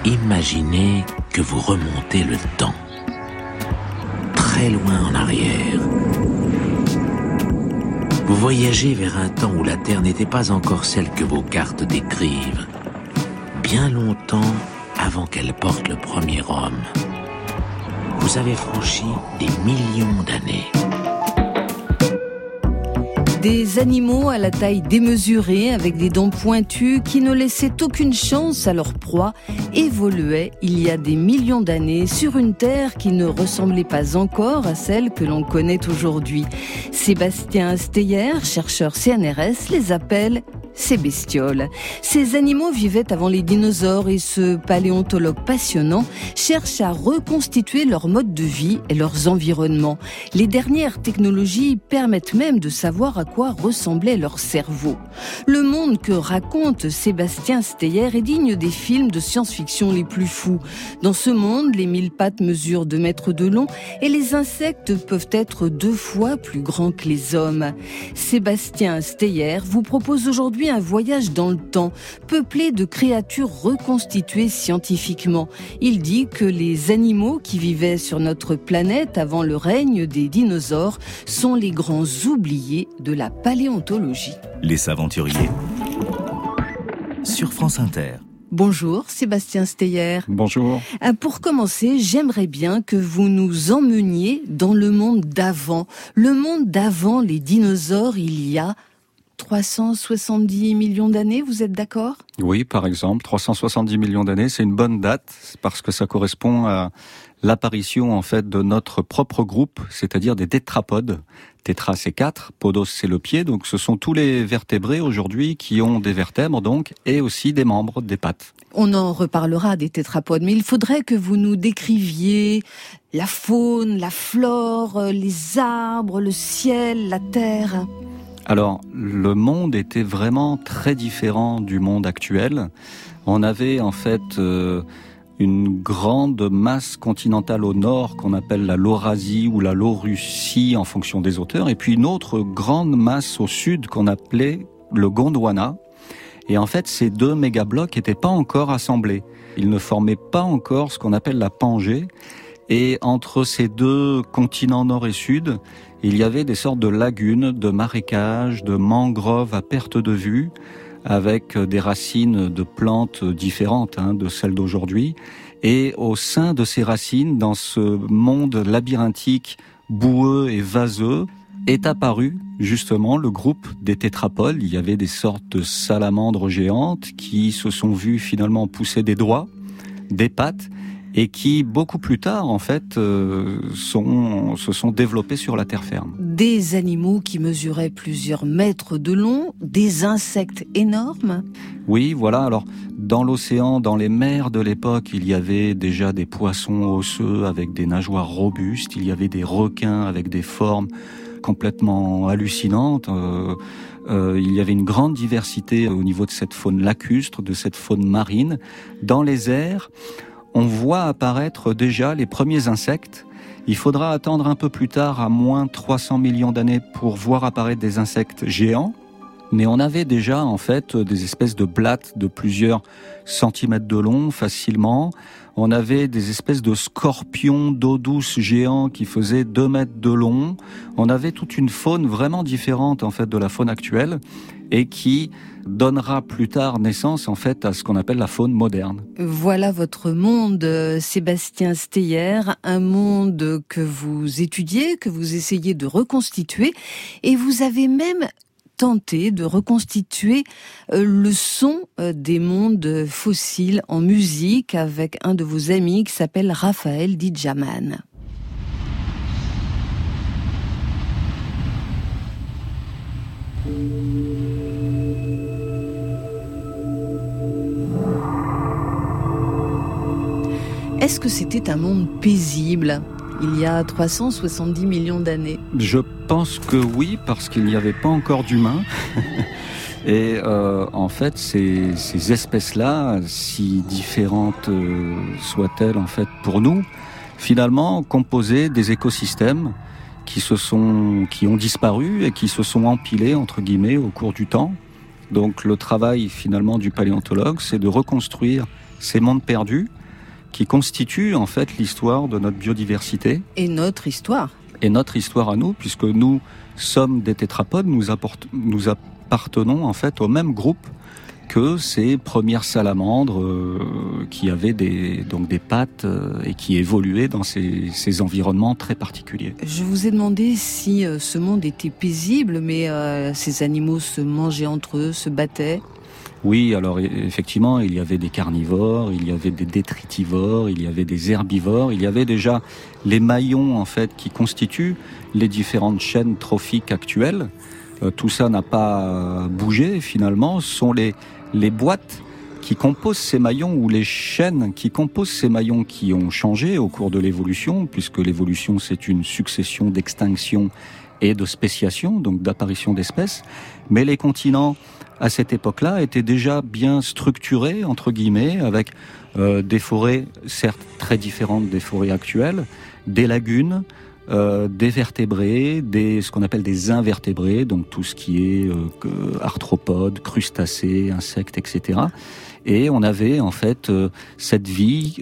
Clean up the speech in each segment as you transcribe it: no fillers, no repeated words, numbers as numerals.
Imaginez que vous remontez le temps, très loin en arrière. Vous voyagez vers un temps où la Terre n'était pas encore celle que vos cartes décrivent, bien longtemps avant qu'elle porte le premier homme. Vous avez franchi des millions d'années. Des animaux à la taille démesurée, avec des dents pointues qui ne laissaient aucune chance à leur proie, évoluaient il y a des millions d'années sur une terre qui ne ressemblait pas encore à celle que l'on connaît aujourd'hui. Sébastien Steyer, chercheur CNRS, les appelle ces bestioles. Ces animaux vivaient avant les dinosaures et ce paléontologue passionnant cherche à reconstituer leur mode de vie et leurs environnements. Les dernières technologies permettent même de savoir à quoi ressemblait leur cerveau. Le monde que raconte Sébastien Steyer est digne des films de science-fiction les plus fous. Dans ce monde, les 1000 pattes mesurent 2 mètres de long et les insectes peuvent être 2 fois plus grands que les hommes. Sébastien Steyer vous propose aujourd'hui un voyage dans le temps, peuplé de créatures reconstituées scientifiquement. Il dit que les animaux qui vivaient sur notre planète avant le règne des dinosaures sont les grands oubliés de la paléontologie. Les aventuriers sur France Inter. Bonjour Sébastien Steyer. Bonjour. Pour commencer, j'aimerais bien que vous nous emmeniez dans le monde d'avant. Le monde d'avant les dinosaures, il y a 370 millions d'années, vous êtes d'accord ? Oui, par exemple, 370 millions d'années, c'est une bonne date parce que ça correspond à l'apparition en fait de notre propre groupe, c'est-à-dire des tétrapodes. Tétra c'est 4, podos c'est le pied, donc ce sont tous les vertébrés aujourd'hui qui ont des vertèbres donc et aussi des membres, des pattes. On en reparlera des tétrapodes, mais il faudrait que vous nous décriviez la faune, la flore, les arbres, le ciel, la terre. Alors, le monde était vraiment très différent du monde actuel. On avait en fait une grande masse continentale au nord qu'on appelle la Laurasie ou la Laurussie en fonction des auteurs, et puis une autre grande masse au sud qu'on appelait le Gondwana. Et en fait, ces 2 mégablocs n'étaient pas encore assemblés. Ils ne formaient pas encore ce qu'on appelle la Pangée. Et entre ces 2 continents nord et sud, il y avait des sortes de lagunes, de marécages, de mangroves à perte de vue, avec des racines de plantes différentes de celles d'aujourd'hui. Et au sein de ces racines, dans ce monde labyrinthique, boueux et vaseux, est apparu justement le groupe des tétrapodes. Il y avait des sortes de salamandres géantes qui se sont vues finalement pousser des doigts, des pattes, et qui, beaucoup plus tard, en fait, se sont développés sur la terre ferme. Des animaux qui mesuraient plusieurs mètres de long, des insectes énormes. Oui, voilà. Alors, dans l'océan, dans les mers de l'époque, il y avait déjà des poissons osseux avec des nageoires robustes. Il y avait des requins avec des formes complètement hallucinantes. Il y avait une grande diversité au niveau de cette faune lacustre, de cette faune marine. Dans les airs, on voit apparaître déjà les premiers insectes. Il faudra attendre un peu plus tard, à moins 300 millions d'années, pour voir apparaître des insectes géants. Mais on avait déjà en fait des espèces de blattes de plusieurs centimètres de long facilement. On avait des espèces de scorpions d'eau douce géants qui faisaient 2 mètres de long. On avait toute une faune vraiment différente en fait de la faune actuelle et qui donnera plus tard naissance en fait à ce qu'on appelle la faune moderne. Voilà votre monde, Sébastien Steyer, un monde que vous étudiez, que vous essayez de reconstituer, et vous avez même tenté de reconstituer le son des mondes fossiles en musique avec un de vos amis qui s'appelle Raphaël Didjaman. Est-ce que c'était un monde paisible il y a 370 millions d'années ? Je pense que oui, parce qu'il n'y avait pas encore d'humains. Et en fait, ces espèces-là, si différentes soient-elles en fait pour nous, finalement composaient des écosystèmes qui ont disparu et qui se sont empilés entre guillemets au cours du temps. Donc le travail finalement du paléontologue, c'est de reconstruire ces mondes perdus qui constituent en fait l'histoire de notre biodiversité. Et notre histoire. Et notre histoire à nous, puisque nous sommes des tétrapodes, nous appartenons en fait au même groupe que ces premières salamandres qui avaient des pattes et qui évoluaient dans ces environnements très particuliers. Je vous ai demandé si ce monde était paisible, mais ces animaux se mangeaient entre eux, se battaient. Oui, alors effectivement, il y avait des carnivores, il y avait des détritivores, il y avait des herbivores, il y avait déjà les maillons en fait qui constituent les différentes chaînes trophiques actuelles. Tout ça n'a pas bougé finalement, ce sont les boîtes qui composent ces maillons ou les chaînes qui composent ces maillons qui ont changé au cours de l'évolution, puisque l'évolution c'est une succession d'extinctions et de spéciation, donc d'apparition d'espèces. Mais les continents à cette époque-là étaient déjà bien structurés, entre guillemets, avec des forêts certes très différentes des forêts actuelles, des lagunes, des vertébrés, ce qu'on appelle des invertébrés, donc tout ce qui est arthropodes, crustacés, insectes, etc. Et on avait en fait cette vie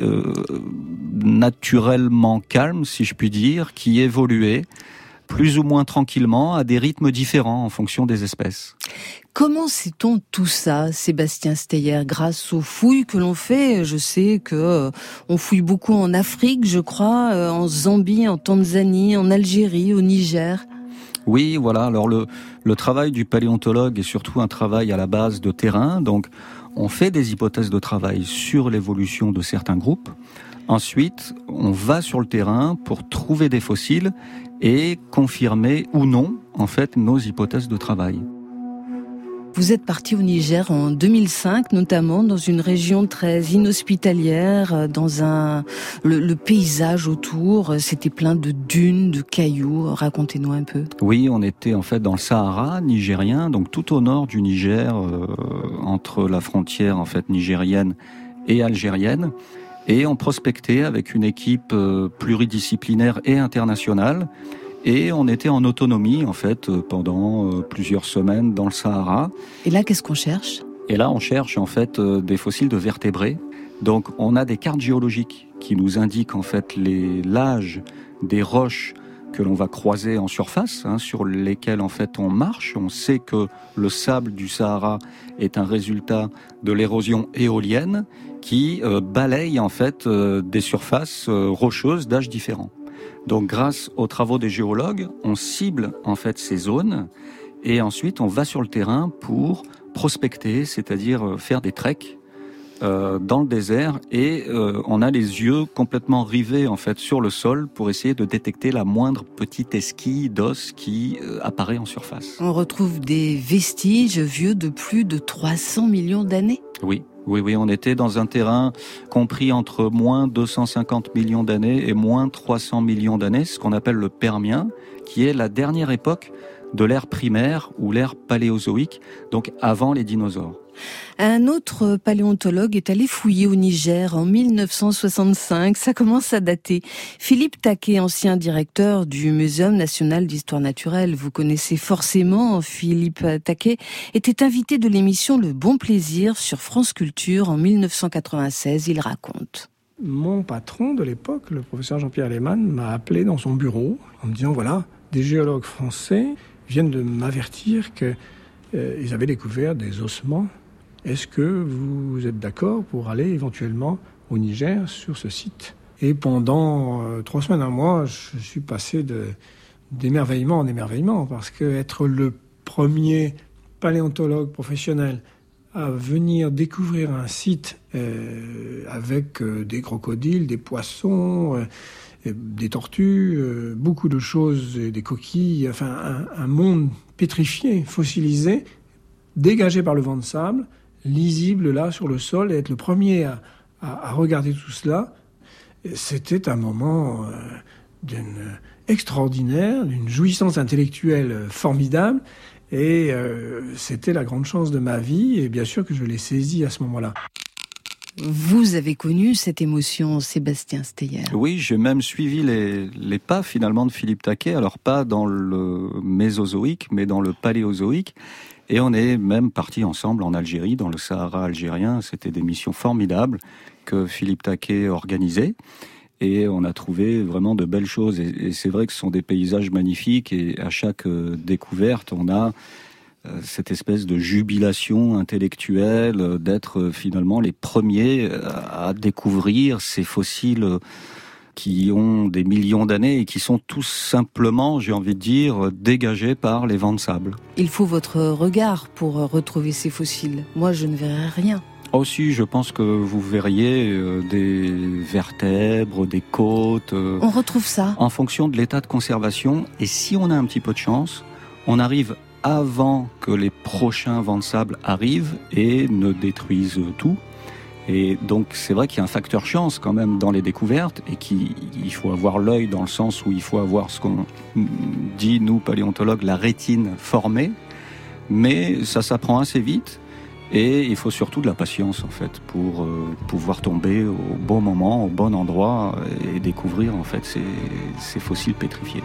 naturellement calme, si je puis dire, qui évoluait plus ou moins tranquillement à des rythmes différents en fonction des espèces. Comment sait-on tout ça, Sébastien Steyer, grâce aux fouilles que l'on fait? Je sais que on fouille beaucoup en Afrique, je crois, en Zambie, en Tanzanie, en Algérie, au Niger. Oui, voilà. Alors le travail du paléontologue est surtout un travail à la base de terrain. Donc, on fait des hypothèses de travail sur l'évolution de certains groupes. Ensuite, on va sur le terrain pour trouver des fossiles et confirmer ou non, en fait, nos hypothèses de travail. Vous êtes parti au Niger en 2005, notamment dans une région très inhospitalière, dans le paysage autour, c'était plein de dunes, de cailloux. Racontez-nous un peu. Oui, on était en fait dans le Sahara nigérien, donc tout au nord du Niger, entre la frontière en fait nigérienne et algérienne, et on prospectait avec une équipe pluridisciplinaire et internationale. Et on était en autonomie, en fait, pendant plusieurs semaines dans le Sahara. Et là, qu'est-ce qu'on cherche ? Et là, on cherche, en fait, des fossiles de vertébrés. Donc, on a des cartes géologiques qui nous indiquent, en fait, l'âge des roches que l'on va croiser en surface, sur lesquelles, en fait, on marche. On sait que le sable du Sahara est un résultat de l'érosion éolienne qui balaye, en fait, des surfaces rocheuses d'âges différents. Donc, grâce aux travaux des géologues, on cible en fait ces zones et ensuite on va sur le terrain pour prospecter, c'est-à-dire faire des treks dans le désert et on a les yeux complètement rivés en fait sur le sol pour essayer de détecter la moindre petite esquille d'os qui apparaît en surface. On retrouve des vestiges vieux de plus de 300 millions d'années ? Oui. Oui, on était dans un terrain compris entre moins 250 millions d'années et moins 300 millions d'années, ce qu'on appelle le Permien, qui est la dernière époque de l'ère primaire ou l'ère paléozoïque, donc avant les dinosaures. Un autre paléontologue est allé fouiller au Niger en 1965, ça commence à dater. Philippe Taquet, ancien directeur du Muséum national d'histoire naturelle, vous connaissez forcément Philippe Taquet, était invité de l'émission Le Bon Plaisir sur France Culture en 1996, il raconte. Mon patron de l'époque, le professeur Jean-Pierre Lehmann, m'a appelé dans son bureau en me disant, voilà, des géologues français viennent de m'avertir qu'ils avaient découvert des ossements. Est-ce que vous êtes d'accord pour aller éventuellement au Niger sur ce site ? Et pendant 3 semaines, 1 mois, je suis passé d'émerveillement en émerveillement, parce que être le premier paléontologue professionnel à venir découvrir un site avec des crocodiles, des poissons, des tortues, beaucoup de choses, des coquilles, enfin un monde pétrifié, fossilisé, dégagé par le vent de sable, lisible là sur le sol, et être le premier à regarder tout cela, c'était un moment d'une extraordinaire, d'une jouissance intellectuelle formidable, et c'était la grande chance de ma vie, et bien sûr que je l'ai saisie à ce moment-là. Vous avez connu cette émotion, Sébastien Steyer. Oui, j'ai même suivi les pas finalement de Philippe Taquet, alors pas dans le Mésozoïque, mais dans le Paléozoïque. Et on est même partis ensemble en Algérie, dans le Sahara algérien. C'était des missions formidables que Philippe Taquet organisait. Et on a trouvé vraiment de belles choses. Et c'est vrai que ce sont des paysages magnifiques. Et à chaque découverte, on a cette espèce de jubilation intellectuelle d'être finalement les premiers à découvrir ces fossiles qui ont des millions d'années et qui sont tout simplement, j'ai envie de dire, dégagés par les vents de sable. Il faut votre regard pour retrouver ces fossiles. Moi, je ne verrai rien. Aussi, je pense que vous verriez des vertèbres, des côtes. On retrouve ça en fonction de l'état de conservation. Et si on a un petit peu de chance, on arrive avant que les prochains vents de sable arrivent et ne détruisent tout. Et donc c'est vrai qu'il y a un facteur chance quand même dans les découvertes et qu'il faut avoir l'œil dans le sens où il faut avoir ce qu'on dit, nous paléontologues, la rétine formée. Mais ça s'apprend assez vite et il faut surtout de la patience en fait pour pouvoir tomber au bon moment, au bon endroit et découvrir en fait ces fossiles pétrifiés.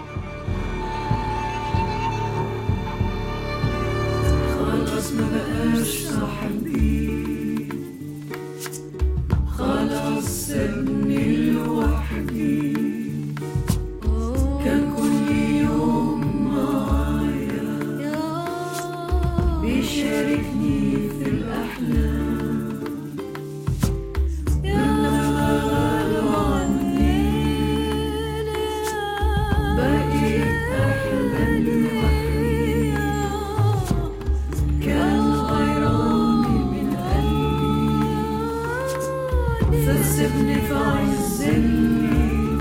سيبني لوحدي كان كل يوم معايا بيشاركني في الأحلام إنما غالوا عني بقيت أحلم لوحدي كان غيراني من قلبي فسيبني في عز الليل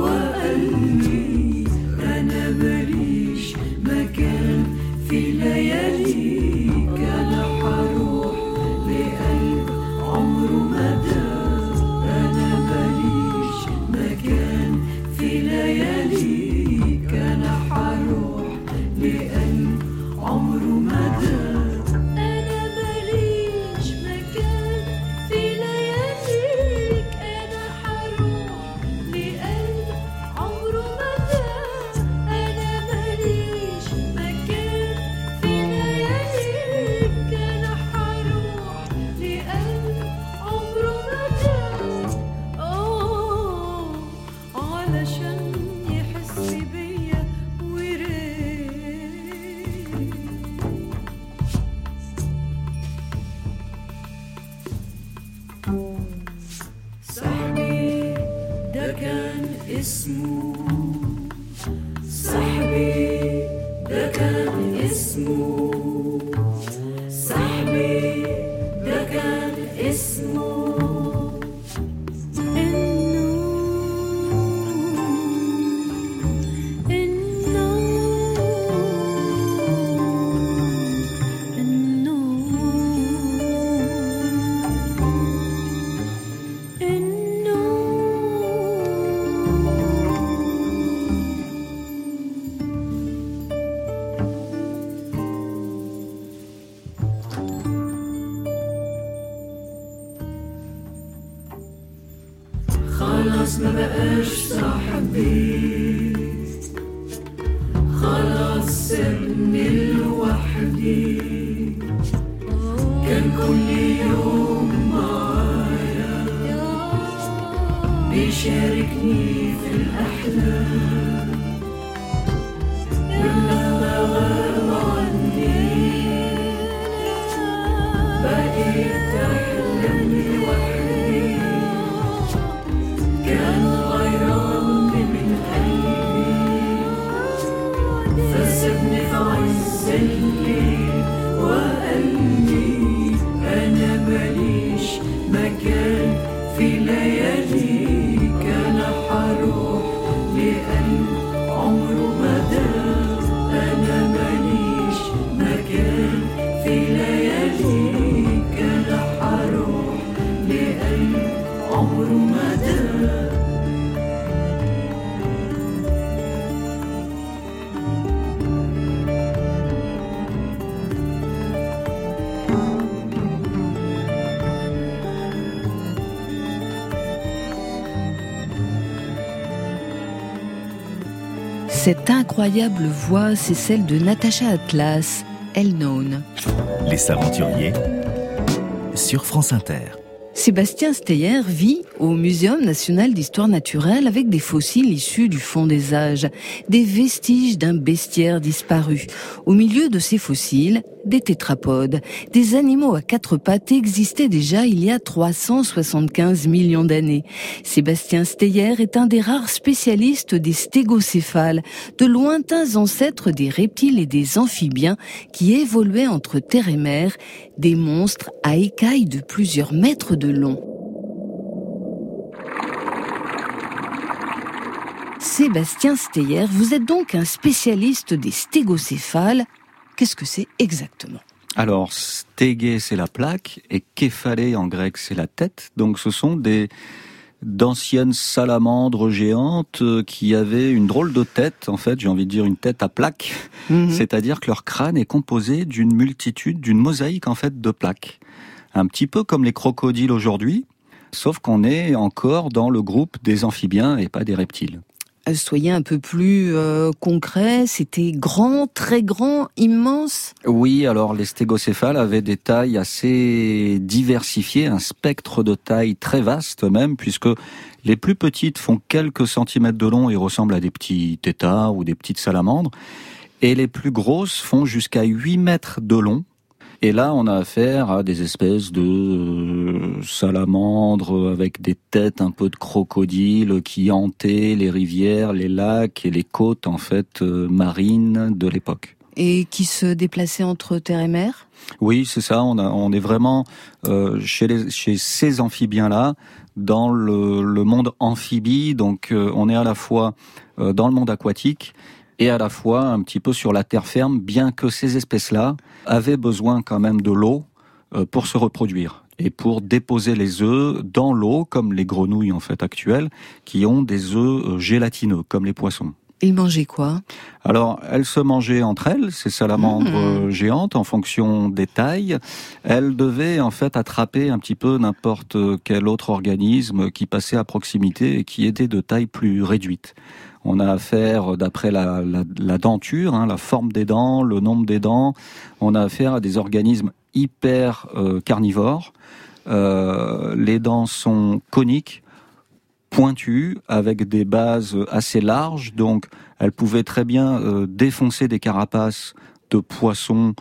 وقلبي أنا ماليش مكان في لياليك أنا حروح لقلب عمره ما دام أنا ماليش مكان في لياليك أنا حروح لقلب عمره ما دام أنا ماليش مكان في لياليك أنا حروح لقلب عمره ما دام أنا ماليش مكان في لياليك أنا حروح لقلب عمره ما دام علشان يحس بيا وريت صاحبي ده كان اسمه صاحبي ده كان اسمه صاحبي ده كان اسمه خلاص ما بقاش صاحبي خلاص سيبني لوحدي كان كل يوم معايا بيشاركني في الأحلام ولما غاب عني بقيت أحلم لوحدي كان غيراني من قلبي فسيبني في عز الليل وقلبي أنا ماليش مكان في لياليك أنا حروح لقلب عمره ما دام أنا ماليش مكان في لياليك أنا حروح لقلب عمره ما دام Cette incroyable voix, c'est celle de Natacha Atlas, Elnone. Les aventuriers sur France Inter. Sébastien Steyer vit au Muséum national d'histoire naturelle avec des fossiles issus du fond des âges, des vestiges d'un bestiaire disparu. Au milieu de ces fossiles, des tétrapodes, des animaux à 4 pattes existaient déjà il y a 375 millions d'années. Sébastien Steyer est un des rares spécialistes des stégocéphales, de lointains ancêtres des reptiles et des amphibiens qui évoluaient entre terre et mer, des monstres à écailles de plusieurs mètres de long. Sébastien Steyer, vous êtes donc un spécialiste des stégocéphales. Qu'est-ce que c'est exactement ? Alors, stégé, c'est la plaque, et képhalé en grec, c'est la tête. Donc, ce sont d'anciennes salamandres géantes qui avaient une drôle de tête, en fait, j'ai envie de dire une tête à plaque. C'est-à-dire que leur crâne est composé d'une mosaïque, en fait, de plaques. Un petit peu comme les crocodiles aujourd'hui, sauf qu'on est encore dans le groupe des amphibiens et pas des reptiles. Soyez un peu plus concret, c'était grand, très grand, immense. Oui, alors les stégocéphales avaient des tailles assez diversifiées, un spectre de taille très vaste même, puisque les plus petites font quelques centimètres de long et ressemblent à des petits têtards ou des petites salamandres, et les plus grosses font jusqu'à 8 mètres de long. Et là, on a affaire à des espèces de salamandres avec des têtes un peu de crocodiles qui hantaient les rivières, les lacs et les côtes en fait marines de l'époque. Et qui se déplaçaient entre terre et mer ? Oui, c'est ça. On est vraiment chez ces amphibiens-là dans le monde amphibie. Donc, on est à la fois dans le monde aquatique et à la fois un petit peu sur la terre ferme, bien que ces espèces-là avaient besoin quand même de l'eau pour se reproduire et pour déposer les œufs dans l'eau, comme les grenouilles en fait actuelles, qui ont des œufs gélatineux, comme les poissons. Ils mangeaient quoi ? Alors, elles se mangeaient entre elles, ces salamandres géantes, en fonction des tailles. Elles devaient en fait attraper un petit peu n'importe quel autre organisme qui passait à proximité et qui était de taille plus réduite. On a affaire, d'après la denture, la forme des dents, le nombre des dents, on a affaire à des organismes hyper carnivores. Les dents sont coniques, pointues, avec des bases assez larges, donc elles pouvaient très bien défoncer des carapaces de poissons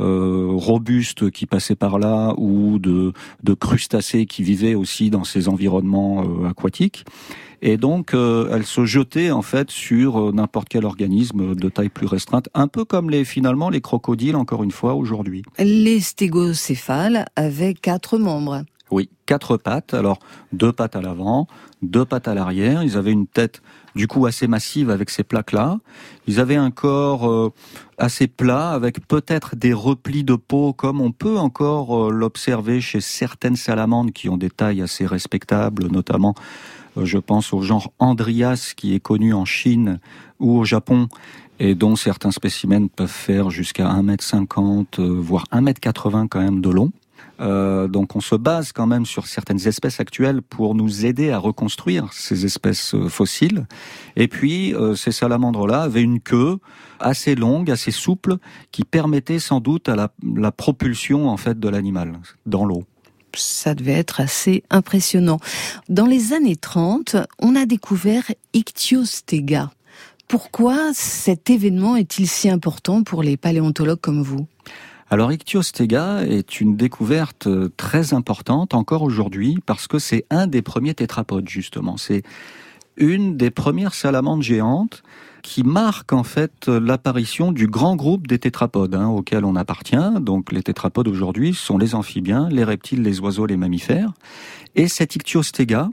robustes qui passaient par là, ou de crustacés qui vivaient aussi dans ces environnements aquatiques. Et donc, elle se jetait en fait sur n'importe quel organisme de taille plus restreinte, un peu comme finalement les crocodiles, encore une fois, aujourd'hui. Les stégocéphales avaient 4 membres. Oui, 4 pattes. Alors, 2 pattes à l'avant, 2 pattes à l'arrière. Ils avaient une tête, du coup, assez massive avec ces plaques-là. Ils avaient un corps assez plat, avec peut-être des replis de peau, comme on peut encore l'observer chez certaines salamandres qui ont des tailles assez respectables, notamment je pense au genre Andrias qui est connu en Chine ou au Japon et dont certains spécimens peuvent faire jusqu'à 1,50 m, voire 1,80 m quand même de long. Donc on se base quand même sur certaines espèces actuelles pour nous aider à reconstruire ces espèces fossiles. Et puis ces salamandres-là avaient une queue assez longue, assez souple, qui permettait sans doute à la propulsion en fait de l'animal dans l'eau. Ça devait être assez impressionnant. Dans les années 30, on a découvert Ichthyostega. Pourquoi cet événement est-il si important pour les paléontologues comme vous ? Alors Ichthyostega est une découverte très importante encore aujourd'hui parce que c'est un des premiers tétrapodes justement. C'est une des premières salamandres géantes qui marque en fait l'apparition du grand groupe des tétrapodes auquel on appartient. Donc les tétrapodes aujourd'hui sont les amphibiens, les reptiles, les oiseaux, les mammifères. Et cet Ichthyostega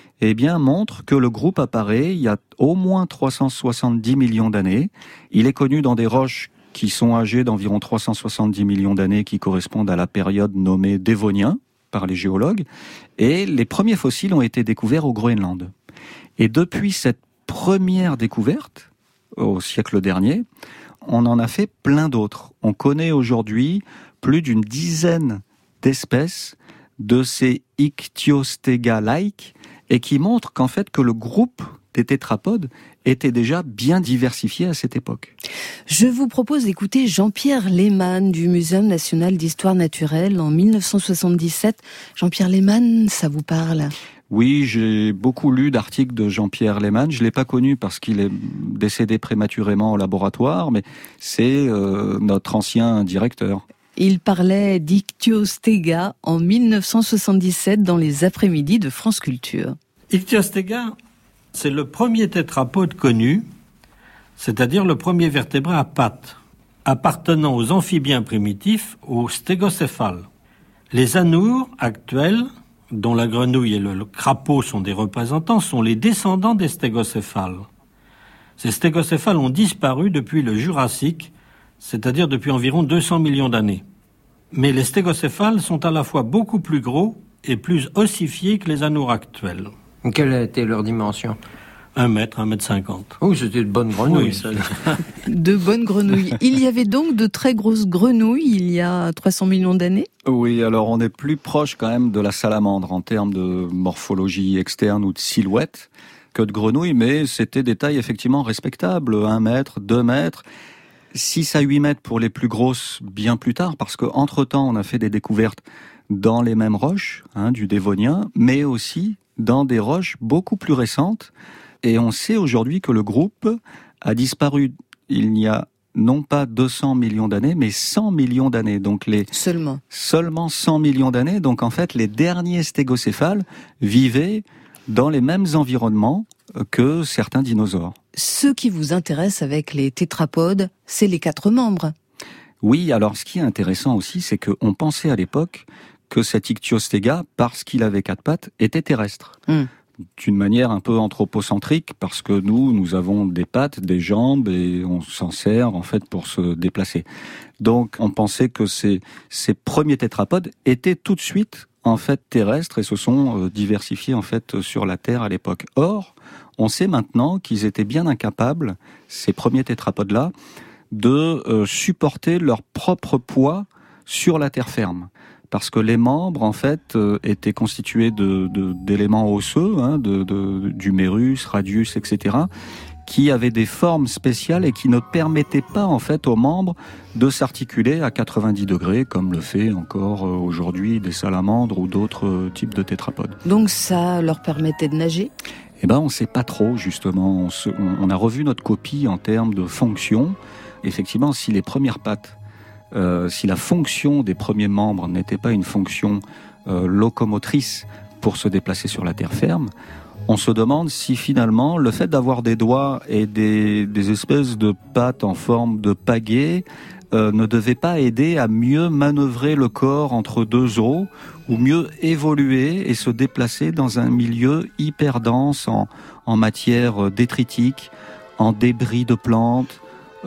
montre que le groupe apparaît il y a au moins 370 millions d'années. Il est connu dans des roches qui sont âgées d'environ 370 millions d'années, qui correspondent à la période nommée Dévonien par les géologues. Et les premiers fossiles ont été découverts au Groenland. Et depuis cette première découverte, au siècle dernier, on en a fait plein d'autres. On connaît aujourd'hui plus d'une dizaine d'espèces de ces Ichthyostega-like, et qui montrent qu'en fait que le groupe des tétrapodes était déjà bien diversifié à cette époque. Je vous propose d'écouter Jean-Pierre Lehmann du Muséum national d'histoire naturelle en 1977. Jean-Pierre Lehmann, ça vous parle ? Oui, j'ai beaucoup lu d'articles de Jean-Pierre Lehmann. Je ne l'ai pas connu parce qu'il est décédé prématurément au laboratoire, mais c'est notre ancien directeur. Il parlait d'Ichthyostega en 1977 dans les après-midi de France Culture. Ichthyostega, c'est le premier tétrapode connu, c'est-à-dire le premier vertébré à pattes, appartenant aux amphibiens primitifs, aux stégocéphales. Les anoures actuels, dont la grenouille et le crapaud sont des représentants, sont les descendants des stégocéphales. Ces stégocéphales ont disparu depuis le Jurassique, c'est-à-dire depuis environ 200 millions d'années. Mais les stégocéphales sont à la fois beaucoup plus gros et plus ossifiés que les anoures actuels. Quelle était leur dimension ? 1 mètre, 1,50 m. Oh, c'était de bonnes grenouilles, Oui, ça. De bonnes grenouilles. Il y avait donc de très grosses grenouilles il y a 300 millions d'années ? Oui, alors on est plus proche quand même de la salamandre en termes de morphologie externe ou de silhouette que de grenouilles, mais c'était des tailles effectivement respectables, 1 mètre, 2 mètres. 6 à 8 mètres pour les plus grosses bien plus tard, parce qu'entre-temps, on a fait des découvertes dans les mêmes roches, du Dévonien, mais aussi dans des roches beaucoup plus récentes. Et on sait aujourd'hui que le groupe a disparu il n'y a non pas 200 millions d'années, mais 100 millions d'années. Donc seulement 100 millions d'années. Donc en fait, les derniers stégocéphales vivaient dans les mêmes environnements que certains dinosaures. Ce qui vous intéresse avec les tétrapodes, c'est les 4 membres. Oui, alors ce qui est intéressant aussi, c'est qu'on pensait à l'époque que cet Ichthyostega, parce qu'il avait 4 pattes, était terrestre. D'une manière un peu anthropocentrique, parce que nous avons des pattes, des jambes, et on s'en sert en fait pour se déplacer. Donc on pensait que ces premiers tétrapodes étaient tout de suite en fait terrestres et se sont diversifiés en fait sur la Terre à l'époque. Or, on sait maintenant qu'ils étaient bien incapables, ces premiers tétrapodes-là, de supporter leur propre poids sur la terre ferme. Parce que les membres, en fait, étaient constitués d'éléments osseux, d'humérus, radius, etc., qui avaient des formes spéciales et qui ne permettaient pas, en fait, aux membres de s'articuler à 90 degrés, comme le fait encore aujourd'hui des salamandres ou d'autres types de tétrapodes. Donc ça leur permettait de nager ? Eh ben, on ne sait pas trop, justement. On a revu notre copie en termes de fonction. Effectivement, si les premières pattes, si la fonction des premiers membres n'était pas une fonction locomotrice pour se déplacer sur la terre ferme, on se demande si finalement le fait d'avoir des doigts et des espèces de pattes en forme de pagaie ne devait pas aider à mieux manœuvrer le corps entre deux os ou mieux évoluer et se déplacer dans un milieu hyper dense en matière détritique, en débris de plantes,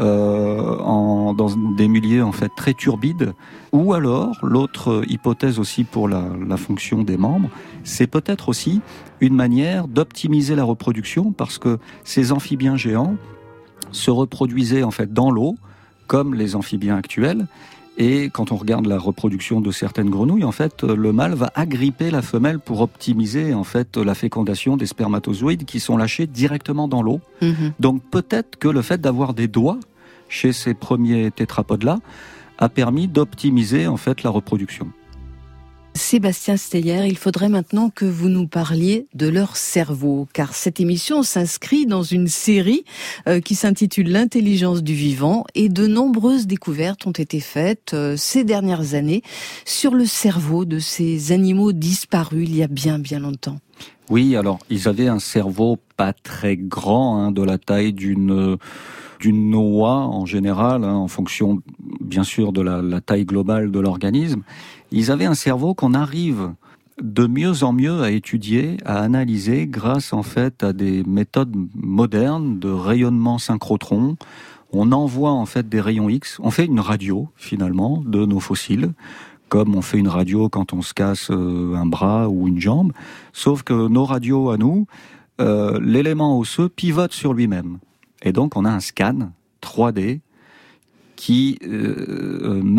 dans des milieux en fait très turbides. Ou alors, l'autre hypothèse aussi pour la fonction des membres, c'est peut-être aussi une manière d'optimiser la reproduction, parce que ces amphibiens géants se reproduisaient en fait dans l'eau, comme les amphibiens actuels. Et quand on regarde la reproduction de certaines grenouilles, en fait, le mâle va agripper la femelle pour optimiser en fait la fécondation des spermatozoïdes qui sont lâchés directement dans l'eau. Donc peut-être que le fait d'avoir des doigts chez ces premiers tétrapodes-là a permis d'optimiser en fait la reproduction. Sébastien Steyer, il faudrait maintenant que vous nous parliez de leur cerveau, car cette émission s'inscrit dans une série qui s'intitule L'intelligence du vivant, et de nombreuses découvertes ont été faites ces dernières années sur le cerveau de ces animaux disparus il y a bien longtemps. Oui, alors ils avaient un cerveau pas très grand, de la taille d'une noix en général, en fonction bien sûr de la taille globale de l'organisme. Ils avaient un cerveau qu'on arrive de mieux en mieux à étudier, à analyser grâce en fait à des méthodes modernes de rayonnement synchrotron. On envoie en fait des rayons X, on fait une radio finalement de nos fossiles, comme on fait une radio quand on se casse un bras ou une jambe, sauf que nos radios à nous, l'élément osseux pivote sur lui-même. Et donc on a un scan 3D qui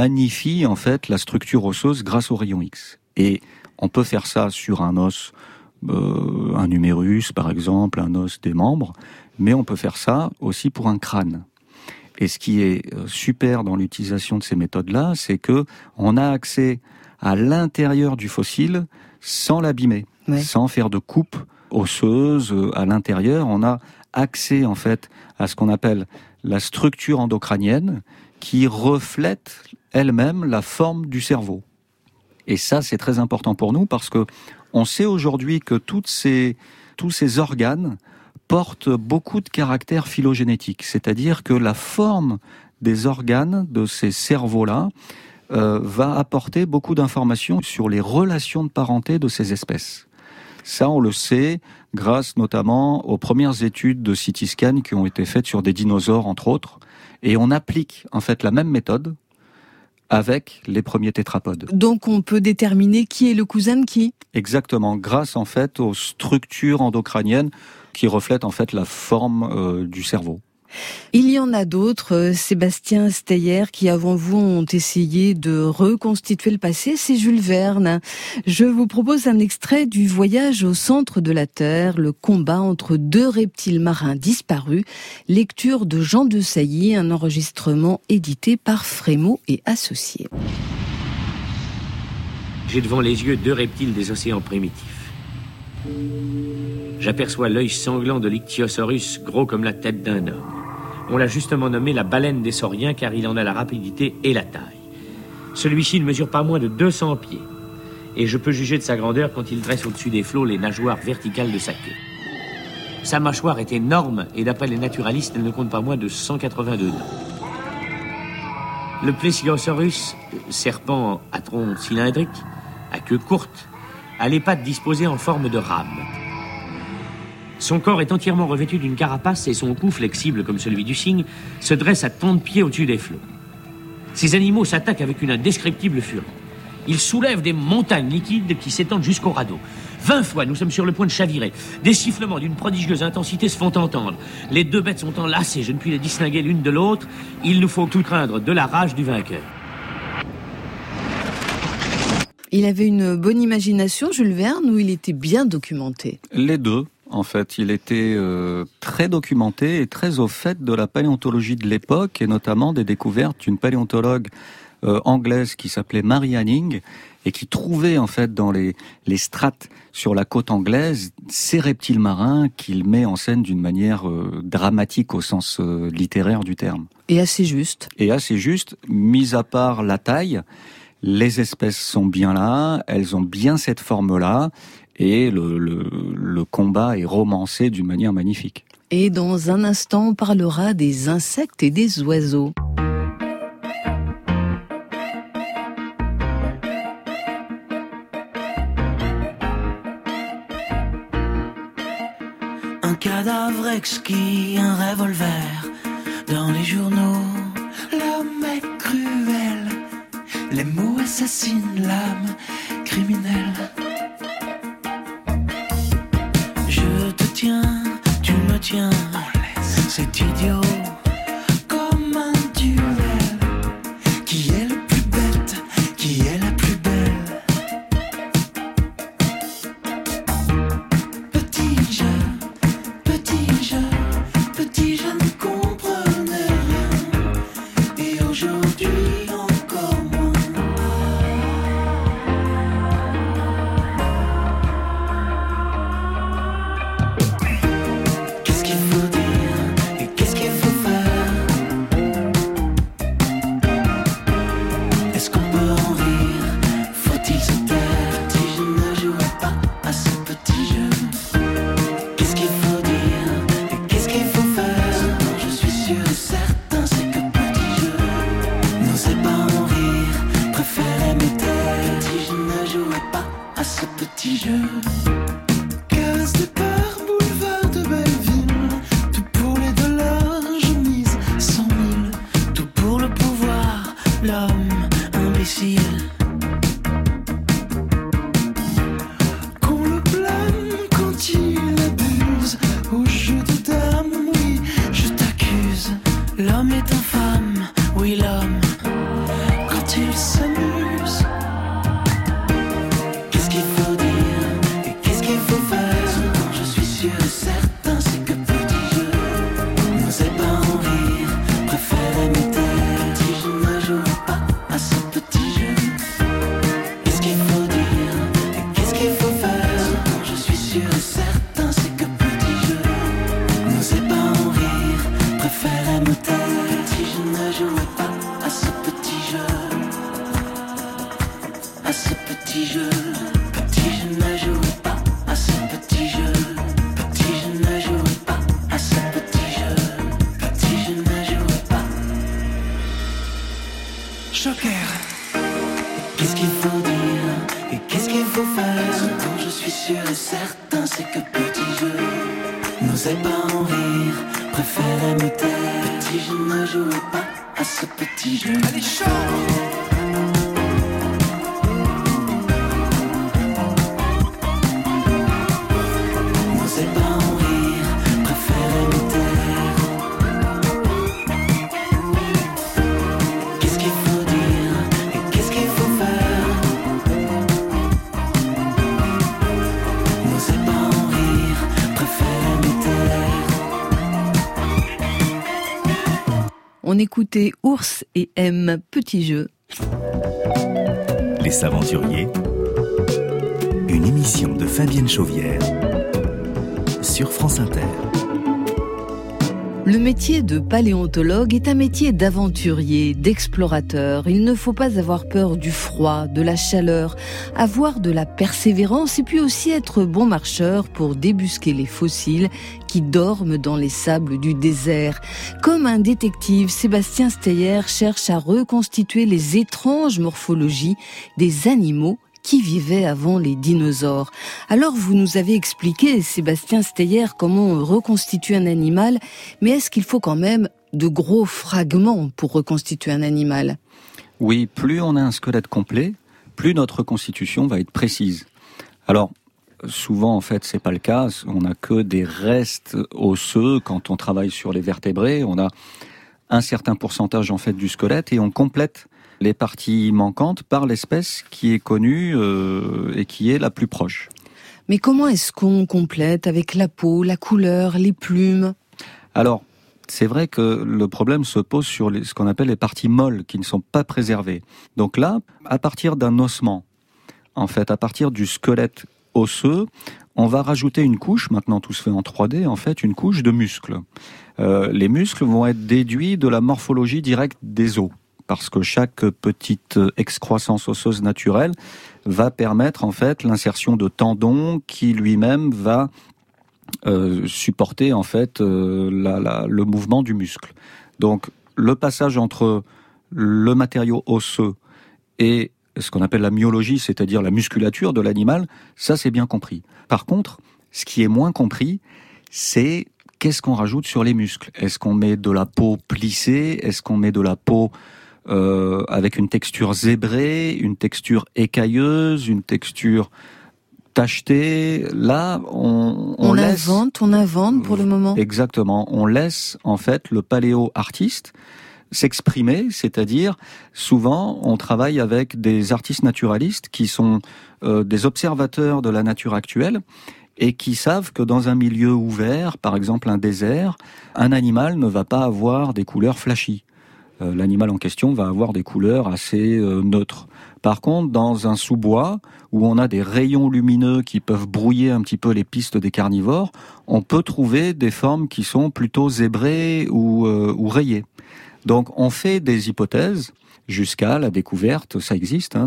magnifie en fait la structure osseuse grâce aux rayons X. Et on peut faire ça sur un os un humérus par exemple, un os des membres, mais on peut faire ça aussi pour un crâne. Et ce qui est super dans l'utilisation de ces méthodes-là, c'est que on a accès à l'intérieur du fossile sans l'abîmer, sans faire de coupe osseuse à l'intérieur. On a accès en fait à ce qu'on appelle la structure endocrânienne qui reflète elle-même la forme du cerveau. Et ça, c'est très important pour nous parce que on sait aujourd'hui que tous ces organes portent beaucoup de caractères phylogénétiques, c'est-à-dire que la forme des organes de ces cerveaux-là va apporter beaucoup d'informations sur les relations de parenté de ces espèces. Ça, on le sait grâce notamment aux premières études de CT scan qui ont été faites sur des dinosaures, entre autres, et on applique en fait la même méthode avec les premiers tétrapodes. Donc on peut déterminer qui est le cousin de qui ? Exactement, grâce en fait aux structures endocrâniennes qui reflètent en fait la forme du cerveau. Il y en a d'autres, Sébastien Steyer, qui avant vous ont essayé de reconstituer le passé, c'est Jules Verne. Je vous propose un extrait du Voyage au centre de la Terre, le combat entre deux reptiles marins disparus, lecture de Jean de Sailly, un enregistrement édité par Frémaux et Associés. J'ai devant les yeux deux reptiles des océans primitifs. J'aperçois l'œil sanglant de l'Ichthyosaurus, gros comme la tête d'un homme. On l'a justement nommé la baleine des sauriens car il en a la rapidité et la taille. Celui-ci ne mesure pas moins de 200 pieds. Et je peux juger de sa grandeur quand il dresse au-dessus des flots les nageoires verticales de sa queue. Sa mâchoire est énorme et d'après les naturalistes, elle ne compte pas moins de 182 dents. Le Plesiosaurus, serpent à tronc cylindrique, à queue courte, a les pattes disposées en forme de rame. Son corps est entièrement revêtu d'une carapace et son cou, flexible comme celui du cygne, se dresse à 30 pieds au-dessus des flots. Ces animaux s'attaquent avec une indescriptible furie. Ils soulèvent des montagnes liquides qui s'étendent jusqu'au radeau. 20 fois, nous sommes sur le point de chavirer. Des sifflements d'une prodigieuse intensité se font entendre. Les deux bêtes sont enlacées, je ne puis les distinguer l'une de l'autre. Il nous faut tout craindre de la rage du vainqueur. Il avait une bonne imagination, Jules Verne, ou il était bien documenté ? Les deux. En fait, il était très documenté et très au fait de la paléontologie de l'époque et notamment des découvertes d'une paléontologue anglaise qui s'appelait Mary Anning et qui trouvait en fait dans les strates sur la côte anglaise ces reptiles marins qu'il met en scène d'une manière dramatique au sens littéraire du terme. Et assez juste. Et assez juste, mis à part la taille, les espèces sont bien là, elles ont bien cette forme-là. Et le combat est romancé d'une manière magnifique. Et dans un instant, on parlera des insectes et des oiseaux. Un cadavre exquis, un revolver dans les journaux. L'homme est cruel, les mots assassinent l'âme criminelle. Je te tiens, tu me tiens, c'est idiot, comme un duel. Qui est le plus bête, qui est la plus belle? Petit je ne comprenais rien. Et aujourd'hui encore moins. Qu'est-ce qu'il faut dire et qu'est-ce qu'il faut sûr et certain, c'est que petit jeu n'osais pas en rire, préférais me taire. Petit je ne jouais pas à ce petit jeu. Qu'est-ce qu'il faut dire et qu'est-ce qu'il faut faire? Quand je suis sûr et certain, c'est que petit jeu n'osais pas en rire, préférais me taire. Petit je ne jouais pas à ce petit jeu, à ce petit jeu. Petit je ne jouais pas à ce petit jeu. Petit je ne jouais pas à ce petit jeu. Petit je ne jouais pas. Joker. Qu'est-ce qu'il faut dire et qu'est-ce qu'il faut faire? Quand je suis sûr et certain, c'est que petit jeu n'osais pas en rire, préférais me taire. Petit je ne jouais pas à ce petit jeu. Allez, chante! On écoutait Ours et M, Petit jeu. Les Aventuriers, une émission de Fabienne Chauvière sur France Inter. Le métier de paléontologue est un métier d'aventurier, d'explorateur. Il ne faut pas avoir peur du froid, de la chaleur, avoir de la persévérance et puis aussi être bon marcheur pour débusquer les fossiles qui dorment dans les sables du désert. Comme un détective, Sébastien Steyer cherche à reconstituer les étranges morphologies des animaux qui vivaient avant les dinosaures. Alors vous nous avez expliqué, Sébastien Steyer, comment on reconstitue un animal, mais est-ce qu'il faut quand même de gros fragments pour reconstituer un animal? Oui, plus on a un squelette complet, plus notre reconstitution va être précise. Alors, souvent, en fait, c'est pas le cas. On n'a que des restes osseux quand on travaille sur les vertébrés. On a un certain pourcentage, en fait, du squelette et on complète les parties manquantes par l'espèce qui est connue et qui est la plus proche. Mais comment est-ce qu'on complète avec la peau, la couleur, les plumes? Alors, c'est vrai que le problème se pose sur ce qu'on appelle les parties molles qui ne sont pas préservées. Donc là, à partir d'un ossement, en fait, à partir du squelette osseux, on va rajouter une couche, maintenant tout se fait en 3D, en fait, une couche de muscles. Les muscles vont être déduits de la morphologie directe des os, parce que chaque petite excroissance osseuse naturelle va permettre en fait l'insertion de tendons qui lui-même va supporter en fait le mouvement du muscle. Donc le passage entre le matériau osseux et ce qu'on appelle la myologie, c'est-à-dire la musculature de l'animal, ça c'est bien compris. Par contre, ce qui est moins compris, c'est qu'est-ce qu'on rajoute sur les muscles. Est-ce qu'on met de la peau plissée? Est-ce qu'on met de la peau avec une texture zébrée, une texture écailleuse, une texture tachetée? Là, on laisse... On invente pour le moment. Exactement. On laisse, en fait, le paléo-artiste s'exprimer, c'est-à-dire, souvent, on travaille avec des artistes naturalistes qui sont des observateurs de la nature actuelle et qui savent que dans un milieu ouvert, par exemple un désert, un animal ne va pas avoir des couleurs flashy. L'animal en question va avoir des couleurs assez neutres. Par contre, dans un sous-bois, où on a des rayons lumineux qui peuvent brouiller un petit peu les pistes des carnivores, on peut trouver des formes qui sont plutôt zébrées ou rayées. Donc on fait des hypothèses jusqu'à la découverte, ça existe,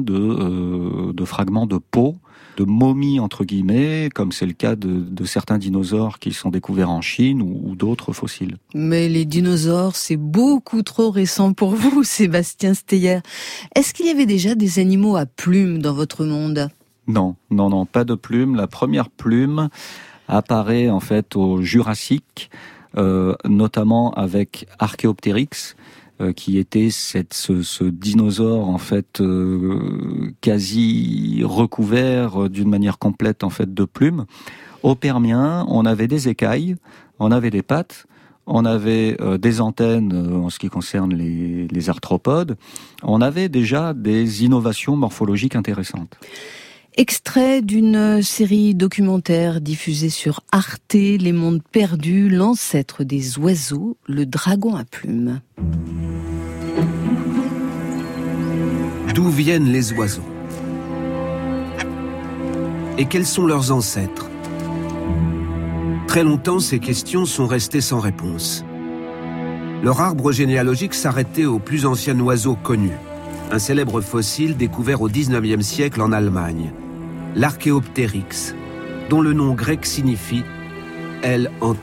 de fragments de peau, de momies entre guillemets, comme c'est le cas de certains dinosaures qui sont découverts en Chine ou d'autres fossiles. Mais les dinosaures, c'est beaucoup trop récent pour vous, Sébastien Steyer. Est-ce qu'il y avait déjà des animaux à plumes dans votre monde? Non, pas de plumes. La première plume apparaît en fait au Jurassique, notamment avec Archaeopteryx, qui était ce dinosaure en fait quasi recouvert d'une manière complète en fait de plumes. Au Permien, on avait des écailles, on avait des pattes, on avait des antennes en ce qui concerne les arthropodes. On avait déjà des innovations morphologiques intéressantes. Extrait d'une série documentaire diffusée sur Arte, Les Mondes Perdus, l'ancêtre des oiseaux, le dragon à plumes. D'où viennent les oiseaux? Et quels sont leurs ancêtres? Très longtemps, ces questions sont restées sans réponse. Leur arbre généalogique s'arrêtait au plus ancien oiseau connu, un célèbre fossile découvert au XIXe siècle en Allemagne, l'Archéoptérix, dont le nom grec signifie « aile antique ».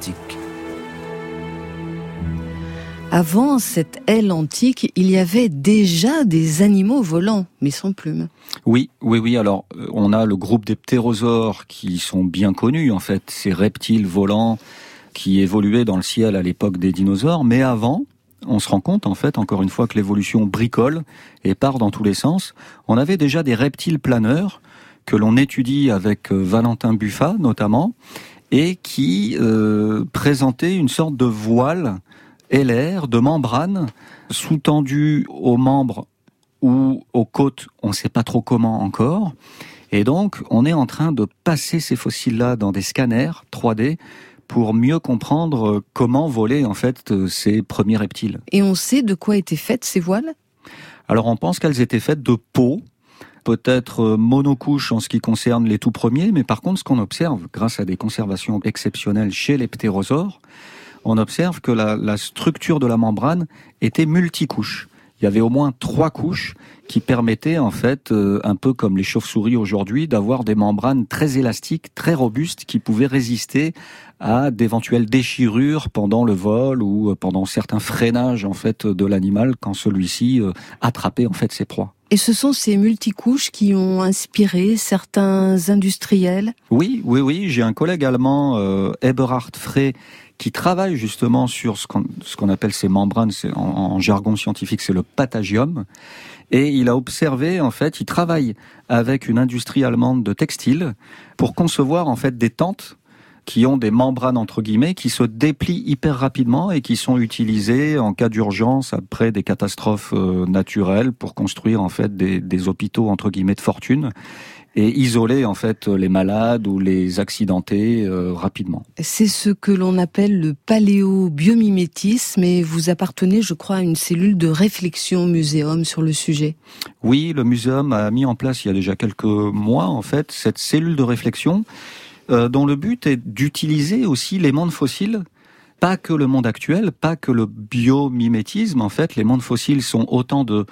Avant cette aile antique, il y avait déjà des animaux volants, mais sans plumes. Oui. Alors, on a le groupe des ptérosaures qui sont bien connus, en fait, ces reptiles volants qui évoluaient dans le ciel à l'époque des dinosaures. Mais avant, on se rend compte, en fait, encore une fois, que l'évolution bricole et part dans tous les sens. On avait déjà des reptiles planeurs que l'on étudie avec Valentin Buffat, notamment, et qui présentaient une sorte de voile ailaire, de membrane, sous-tendue aux membres ou aux côtes, on ne sait pas trop comment encore. Et donc, on est en train de passer ces fossiles-là dans des scanners 3D pour mieux comprendre comment volaient en fait ces premiers reptiles. Et on sait de quoi étaient faites ces voiles ? Alors, on pense qu'elles étaient faites de peau, peut-être monocouche en ce qui concerne les tout premiers, mais par contre, ce qu'on observe, grâce à des conservations exceptionnelles chez les ptérosaures, on observe que la structure de la membrane était multicouche. Il y avait au moins 3 couches qui permettaient, en fait, un peu comme les chauves-souris aujourd'hui, d'avoir des membranes très élastiques, très robustes, qui pouvaient résister à d'éventuelles déchirures pendant le vol ou pendant certains freinages, en fait, de l'animal quand celui-ci attrapait, en fait, ses proies. Et ce sont ces multicouches qui ont inspiré certains industriels ? Oui. J'ai un collègue allemand, Eberhard Frey, qui travaille justement sur ce qu'on appelle ces membranes, en jargon scientifique, c'est le patagium. Et il a observé, en fait, il travaille avec une industrie allemande de textile pour concevoir, en fait, des tentes qui ont des membranes, entre guillemets, qui se déplient hyper rapidement et qui sont utilisées en cas d'urgence après des catastrophes naturelles pour construire, en fait, des hôpitaux, entre guillemets, de fortune et isoler, en fait, les malades ou les accidentés rapidement. C'est ce que l'on appelle le paléobiomimétisme et vous appartenez, je crois, à une cellule de réflexion au muséum sur le sujet. Oui, le muséum a mis en place il y a déjà quelques mois, en fait, cette cellule de réflexion dont le but est d'utiliser aussi les mondes fossiles, pas que le monde actuel, pas que le biomimétisme. En fait, les mondes fossiles sont autant de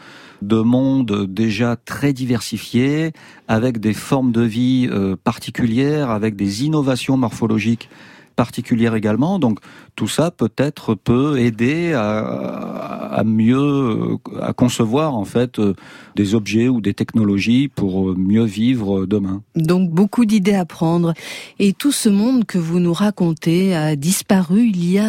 mondes déjà très diversifiés, avec des formes de vie particulières, avec des innovations morphologiques particulière également. Donc tout ça peut-être peut aider à mieux à concevoir en fait des objets ou des technologies pour mieux vivre demain. Donc beaucoup d'idées à prendre. Et tout ce monde que vous nous racontez a disparu il y a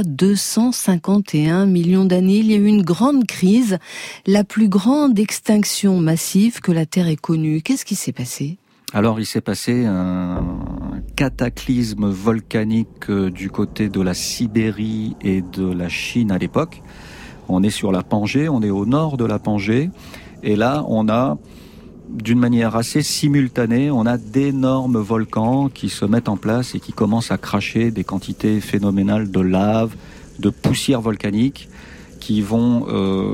251 millions d'années. Il y a eu une grande crise, la plus grande extinction massive que la Terre ait connue. Qu'est-ce qui s'est passé ? Alors, il s'est passé un cataclysme volcanique du côté de la Sibérie et de la Chine à l'époque. On est sur la Pangée, on est au nord de la Pangée. Et là, on a, d'une manière assez simultanée, on a d'énormes volcans qui se mettent en place et qui commencent à cracher des quantités phénoménales de lave, de poussière volcanique, qui vont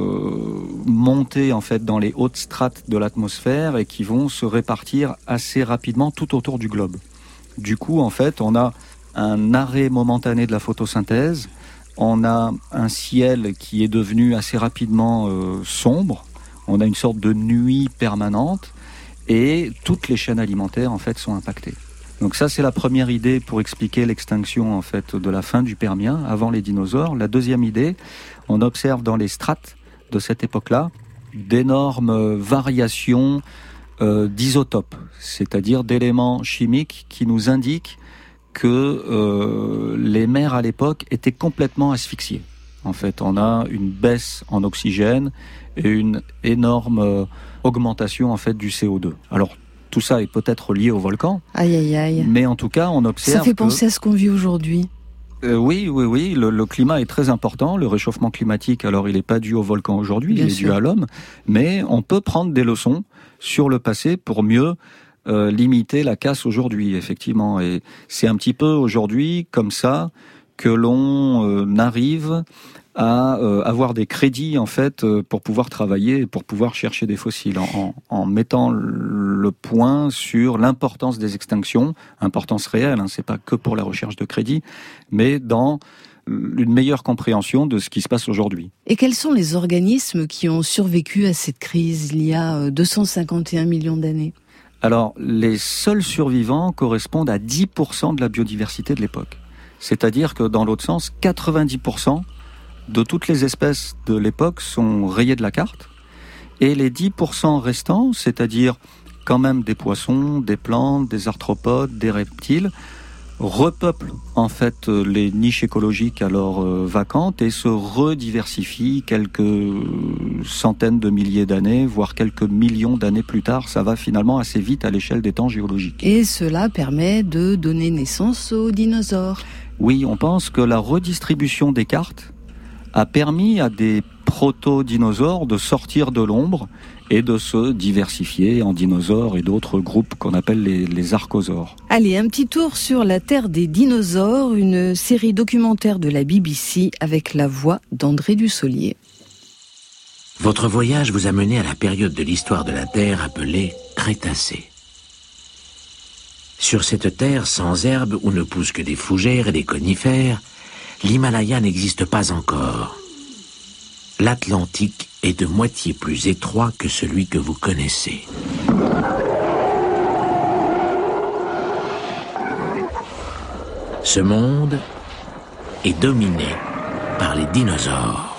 monter en fait dans les hautes strates de l'atmosphère et qui vont se répartir assez rapidement tout autour du globe. Du coup, en fait, on a un arrêt momentané de la photosynthèse, on a un ciel qui est devenu assez rapidement sombre, on a une sorte de nuit permanente et toutes les chaînes alimentaires en fait sont impactées. Donc ça, c'est la première idée pour expliquer l'extinction en fait de la fin du Permien, avant les dinosaures. La deuxième idée, on observe dans les strates de cette époque-là d'énormes variations d'isotopes, c'est-à-dire d'éléments chimiques qui nous indiquent que les mers à l'époque étaient complètement asphyxiées. En fait, on a une baisse en oxygène et une énorme augmentation en fait du CO2. Alors, tout ça est peut-être lié au volcan. Aïe, aïe, aïe. Mais en tout cas, on observe. Ça fait penser à ce qu'on vit aujourd'hui. Oui. Le climat est très important. Le réchauffement climatique, alors il n'est pas dû au volcan aujourd'hui, il est dû à l'homme. Mais on peut prendre des leçons sur le passé pour mieux limiter la casse aujourd'hui, effectivement. Et c'est un petit peu aujourd'hui comme ça que l'on arrive à avoir des crédits en fait pour pouvoir travailler et pour pouvoir chercher des fossiles en mettant le point sur l'importance des extinctions, importance réelle, hein, c'est pas que pour la recherche de crédit, mais dans une meilleure compréhension de ce qui se passe aujourd'hui. Et quels sont les organismes qui ont survécu à cette crise il y a 251 millions d'années ? Alors, les seuls survivants correspondent à 10% de la biodiversité de l'époque. C'est-à-dire que dans l'autre sens, 90% de toutes les espèces de l'époque sont rayées de la carte. Et les 10% restants, c'est-à-dire quand même des poissons, des plantes, des arthropodes, des reptiles, repeuplent en fait les niches écologiques alors vacantes et se rediversifient quelques centaines de milliers d'années, voire quelques millions d'années plus tard. Ça va finalement assez vite à l'échelle des temps géologiques. Et cela permet de donner naissance aux dinosaures. Oui, on pense que la redistribution des cartes a permis à des proto-dinosaures de sortir de l'ombre et de se diversifier en dinosaures et d'autres groupes qu'on appelle les archosaures. Allez, un petit tour sur la Terre des dinosaures, une série documentaire de la BBC avec la voix d'André Dussolier. Votre voyage vous a mené à la période de l'histoire de la Terre appelée Crétacé. Sur cette terre sans herbe où ne poussent que des fougères et des conifères, l'Himalaya n'existe pas encore. L'Atlantique est de moitié plus étroit que celui que vous connaissez. Ce monde est dominé par les dinosaures.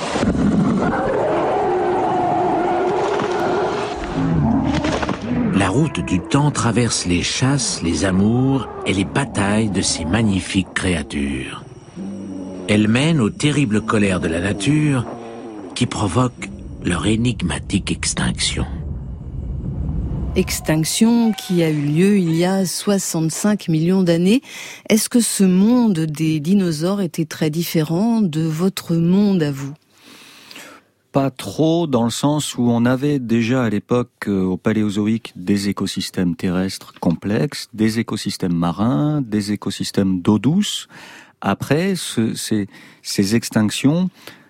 La route du temps traverse les chasses, les amours et les batailles de ces magnifiques créatures. Elle mène aux terribles colères de la nature qui provoquent leur énigmatique extinction. Extinction qui a eu lieu il y a 65 millions d'années. Est-ce que ce monde des dinosaures était très différent de votre monde à vous ? Pas trop, dans le sens où on avait déjà à l'époque, au Paléozoïque, des écosystèmes terrestres complexes, des écosystèmes marins, des écosystèmes d'eau douce. Après, ces extinctions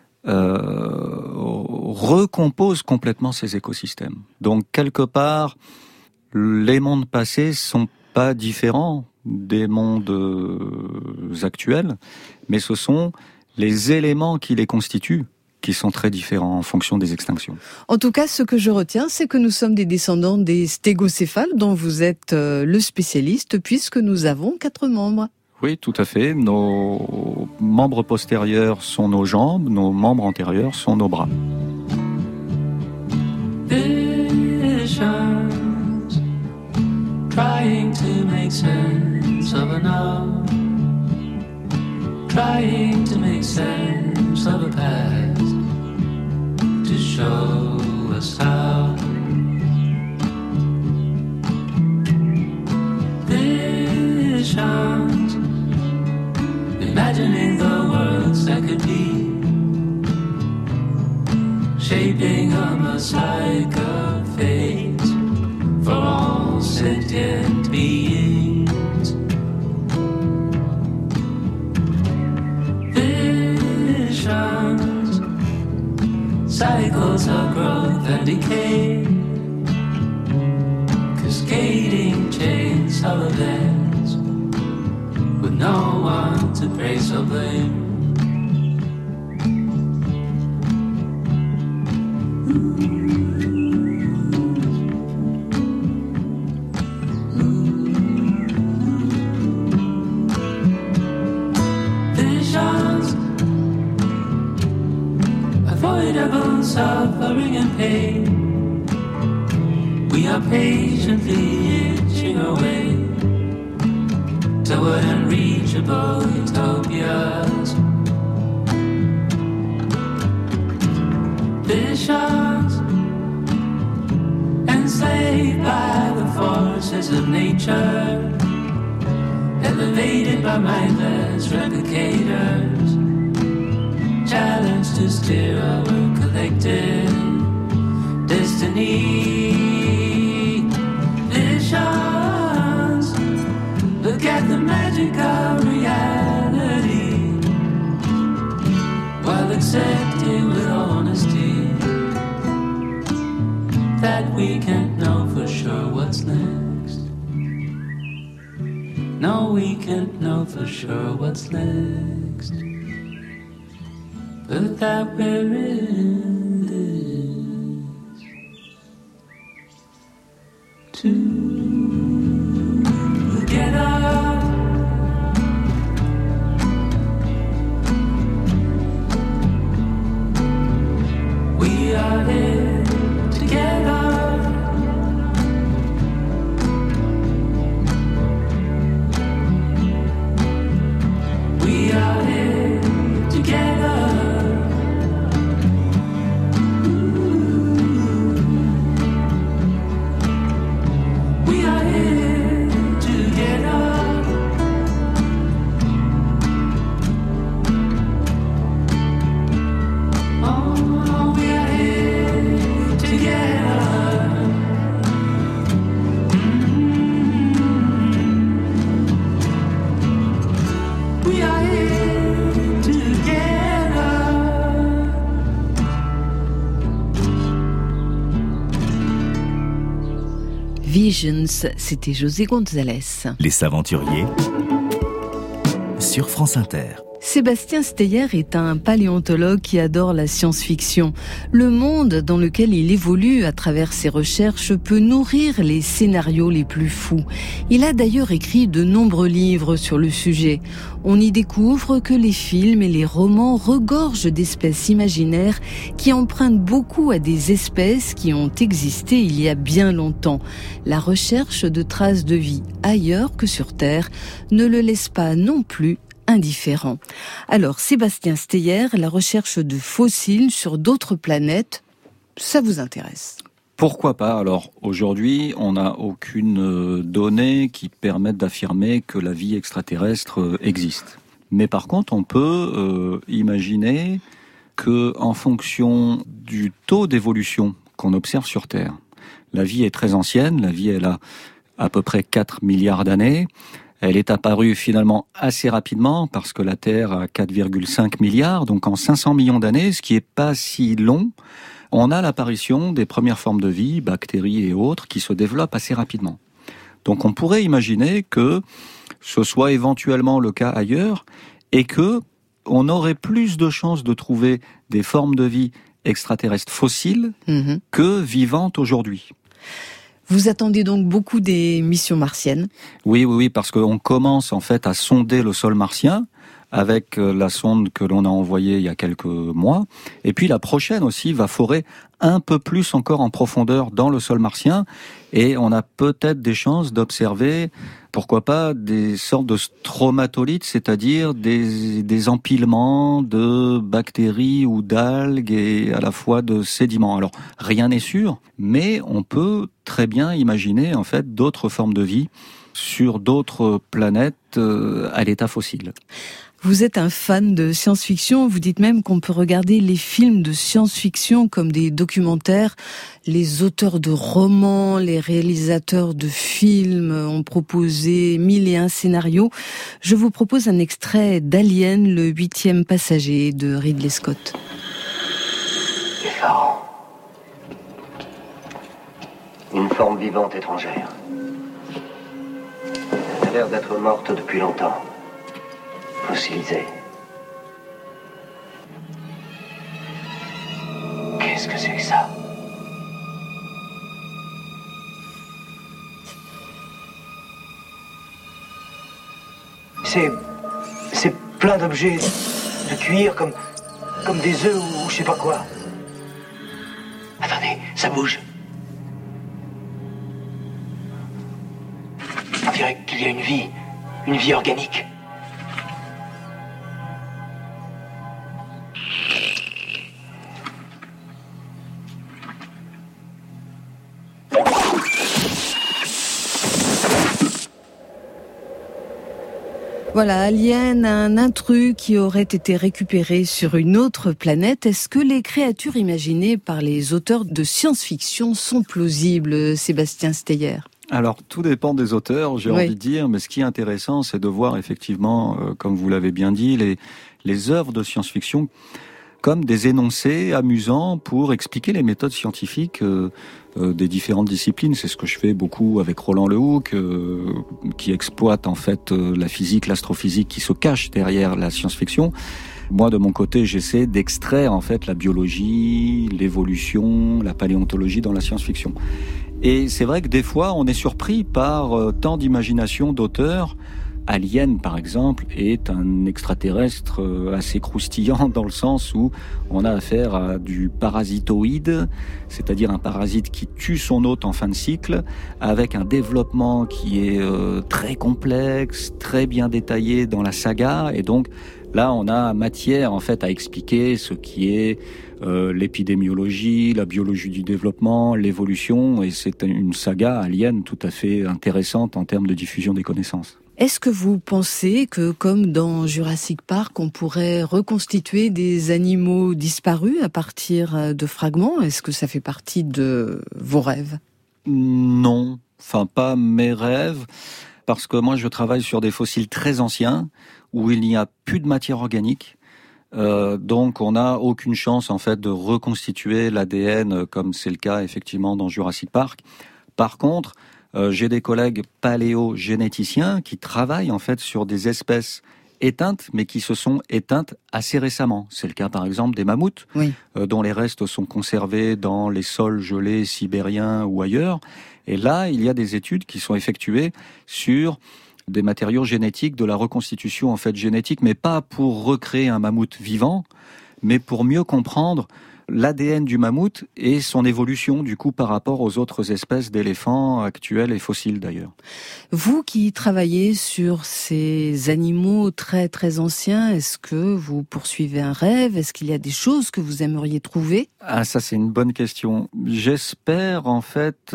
recomposent complètement ces écosystèmes. Donc, quelque part, les mondes passés sont pas différents des mondes actuels, mais ce sont les éléments qui les constituent qui sont très différents en fonction des extinctions. En tout cas, ce que je retiens, c'est que nous sommes des descendants des stégocéphales, dont vous êtes le spécialiste, puisque nous avons 4 membres. Oui, tout à fait. Nos membres postérieurs sont nos jambes, nos membres antérieurs sont nos bras. Visions, trying to make sense of an hour, trying to make sense of a past, to show us how. Visions, imagining the worlds that could be, shaping a mosaic of fate for all sentient beings. Visions, cycles of growth and decay, cascading chains of events with no one to praise or blame. Visions, avoidable suffering and pain, we are patiently itching away toward unreachable utopias. Visions, enslaved by the forces of nature, elevated by mindless replicators, challenged to steer our collective destiny. Visions, magic of reality, while accepting with honesty that we can't know for sure what's next. No, we can't know for sure what's next, but that we're in this together. We are here together. We are here together. We are here together. Oh, we are here together. We are here together. Visions, c'était José González. Les Aventuriers sur France Inter. Sébastien Steyer est un paléontologue qui adore la science-fiction. Le monde dans lequel il évolue à travers ses recherches peut nourrir les scénarios les plus fous. Il a d'ailleurs écrit de nombreux livres sur le sujet. On y découvre que les films et les romans regorgent d'espèces imaginaires qui empruntent beaucoup à des espèces qui ont existé il y a bien longtemps. La recherche de traces de vie ailleurs que sur Terre ne le laisse pas non plus indifférent. Alors, Sébastien Steyer, la recherche de fossiles sur d'autres planètes, ça vous intéresse ? Pourquoi pas ? Alors, aujourd'hui, on n'a aucune donnée qui permette d'affirmer que la vie extraterrestre existe. Mais par contre, on peut imaginer que, en fonction du taux d'évolution qu'on observe sur Terre, la vie est très ancienne, la vie, elle a à peu près 4 milliards d'années. Elle est apparue finalement assez rapidement parce que la Terre a 4,5 milliards, donc en 500 millions d'années, ce qui est pas si long, on a l'apparition des premières formes de vie, bactéries et autres, qui se développent assez rapidement. Donc on pourrait imaginer que ce soit éventuellement le cas ailleurs et que on aurait plus de chances de trouver des formes de vie extraterrestres fossiles que vivantes aujourd'hui. Vous attendez donc beaucoup des missions martiennes ? Oui, parce qu'on commence en fait à sonder le sol martien avec la sonde que l'on a envoyée il y a quelques mois. Et puis la prochaine aussi va forer un peu plus encore en profondeur dans le sol martien. Et on a peut-être des chances d'observer, pourquoi pas, des sortes de stromatolites, c'est-à-dire des empilements de bactéries ou d'algues et à la fois de sédiments. Alors, rien n'est sûr, mais on peut très bien imaginer en fait d'autres formes de vie sur d'autres planètes à l'état fossile. Vous êtes un fan de science-fiction, vous dites même qu'on peut regarder les films de science-fiction comme des documentaires. Les auteurs de romans, les réalisateurs de films ont proposé 1001 scénarios. Je vous propose un extrait d'Alien, le 8e passager de Ridley Scott. Effarant. Une forme vivante étrangère. Elle a l'air d'être morte depuis longtemps. Fossilisée. Qu'est-ce que c'est que ça ? C'est plein d'objets de cuir comme des œufs ou je sais pas quoi. Attendez, ça bouge. On dirait qu'il y a une vie organique. Voilà, Alien, un intrus qui aurait été récupéré sur une autre planète. Est-ce que les créatures imaginées par les auteurs de science-fiction sont plausibles, Sébastien Steyer ? Alors, tout dépend des auteurs, j'ai envie de dire, mais ce qui est intéressant, c'est de voir effectivement, comme vous l'avez bien dit, les œuvres de science-fiction comme des énoncés amusants pour expliquer les méthodes scientifiques des différentes disciplines. C'est ce que je fais beaucoup avec Roland Lehoucq, qui exploite en fait la physique, l'astrophysique qui se cache derrière la science-fiction. Moi, de mon côté, j'essaie d'extraire en fait la biologie, l'évolution, la paléontologie dans la science-fiction. Et c'est vrai que des fois, on est surpris par tant d'imagination d'auteurs. Alien, par exemple, est un extraterrestre assez croustillant dans le sens où on a affaire à du parasitoïde, c'est-à-dire un parasite qui tue son hôte en fin de cycle, avec un développement qui est très complexe, très bien détaillé dans la saga, et donc là, on a matière en fait à expliquer ce qui est l'épidémiologie, la biologie du développement, l'évolution, et c'est une saga Alien tout à fait intéressante en termes de diffusion des connaissances. Est-ce que vous pensez que, comme dans Jurassic Park, on pourrait reconstituer des animaux disparus à partir de fragments ? Est-ce que ça fait partie de vos rêves ? Non, enfin pas mes rêves, parce que moi je travaille sur des fossiles très anciens, où il n'y a plus de matière organique. Donc on n'a aucune chance en fait de reconstituer l'ADN comme c'est le cas effectivement dans Jurassic Park. Par contre, j'ai des collègues paléogénéticiens qui travaillent en fait sur des espèces éteintes, mais qui se sont éteintes assez récemment. C'est le cas par exemple des mammouths, dont les restes sont conservés dans les sols gelés sibériens ou ailleurs. Et là, il y a des études qui sont effectuées sur des matériaux génétiques, de la reconstitution en fait génétique, mais pas pour recréer un mammouth vivant, mais pour mieux comprendre l'ADN du mammouth et son évolution du coup par rapport aux autres espèces d'éléphants actuels et fossiles d'ailleurs. Vous qui travaillez sur ces animaux très très anciens, est-ce que vous poursuivez un rêve ? Est-ce qu'il y a des choses que vous aimeriez trouver ? Ah, ça c'est une bonne question. J'espère en fait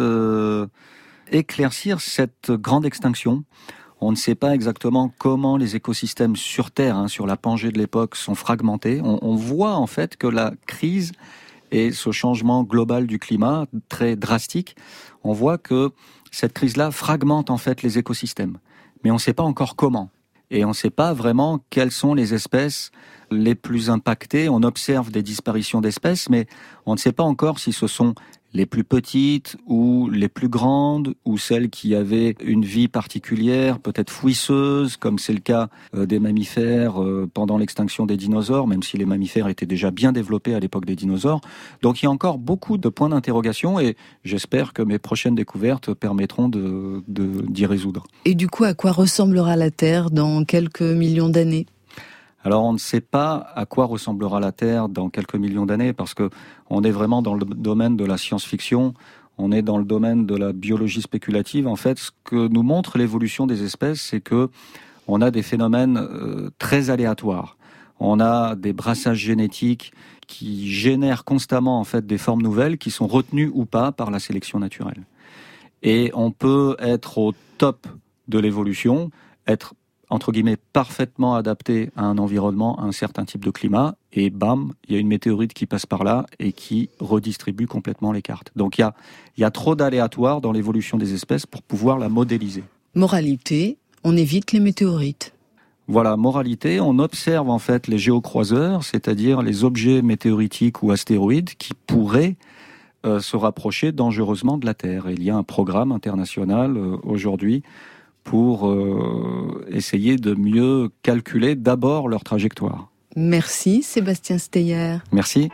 éclaircir cette grande extinction. On ne sait pas exactement comment les écosystèmes sur Terre, sur la Pangée de l'époque, sont fragmentés. On voit en fait que la crise et ce changement global du climat, très drastique, on voit que cette crise-là fragmente en fait les écosystèmes. Mais on ne sait pas encore comment. Et on ne sait pas vraiment quelles sont les espèces les plus impactées. On observe des disparitions d'espèces, mais on ne sait pas encore si ce sont les plus petites ou les plus grandes ou celles qui avaient une vie particulière, peut-être fouisseuse, comme c'est le cas des mammifères pendant l'extinction des dinosaures, même si les mammifères étaient déjà bien développés à l'époque des dinosaures. Donc il y a encore beaucoup de points d'interrogation et j'espère que mes prochaines découvertes permettront d'y résoudre. Et du coup, à quoi ressemblera la Terre dans quelques millions d'années ? Alors on ne sait pas à quoi ressemblera la Terre dans quelques millions d'années parce que on est vraiment dans le domaine de la science-fiction, on est dans le domaine de la biologie spéculative. En fait, ce que nous montre l'évolution des espèces, c'est que on a des phénomènes très aléatoires. On a des brassages génétiques qui génèrent constamment en fait des formes nouvelles qui sont retenues ou pas par la sélection naturelle. Et on peut être au top de l'évolution, être entre guillemets, parfaitement adapté à un environnement, à un certain type de climat, et bam, il y a une météorite qui passe par là et qui redistribue complètement les cartes. Donc il y a trop d'aléatoires dans l'évolution des espèces pour pouvoir la modéliser. Moralité, on évite les météorites. Voilà, moralité, on observe en fait les géocroiseurs, c'est-à-dire les objets météoritiques ou astéroïdes qui pourraient se rapprocher dangereusement de la Terre. Et il y a un programme international aujourd'hui pour essayer de mieux calculer d'abord leur trajectoire. Merci Sébastien Steyer. Merci.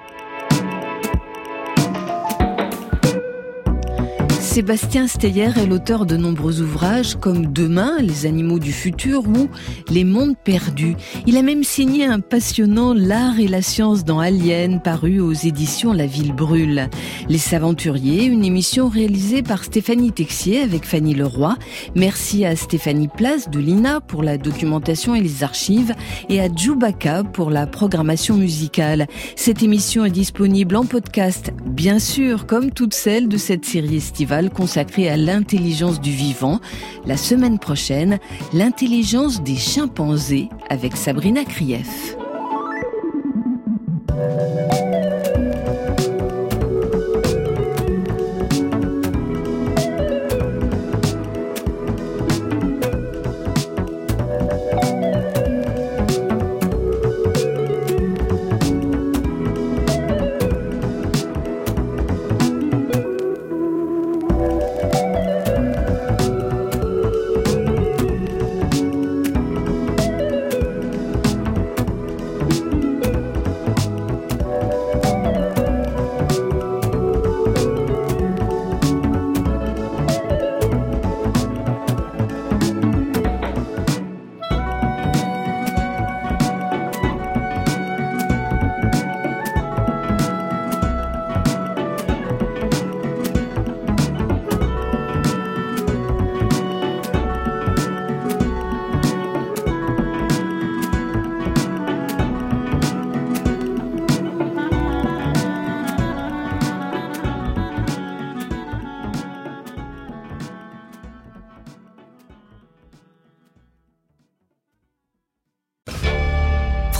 Sébastien Steyer est l'auteur de nombreux ouvrages comme Demain, les animaux du futur ou Les mondes perdus. Il a même signé un passionnant L'art et la science dans Alien, paru aux éditions La Ville brûle. Les Saventuriers, une émission réalisée par Stéphanie Texier avec Fanny Leroy. Merci à Stéphanie Place de l'INA pour la documentation et les archives et à Djoubaka pour la programmation musicale. Cette émission est disponible en podcast, bien sûr, comme toutes celles de cette série estivale consacrée à l'intelligence du vivant. La semaine prochaine, l'intelligence des chimpanzés avec Sabrina Krief.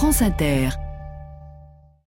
France Inter.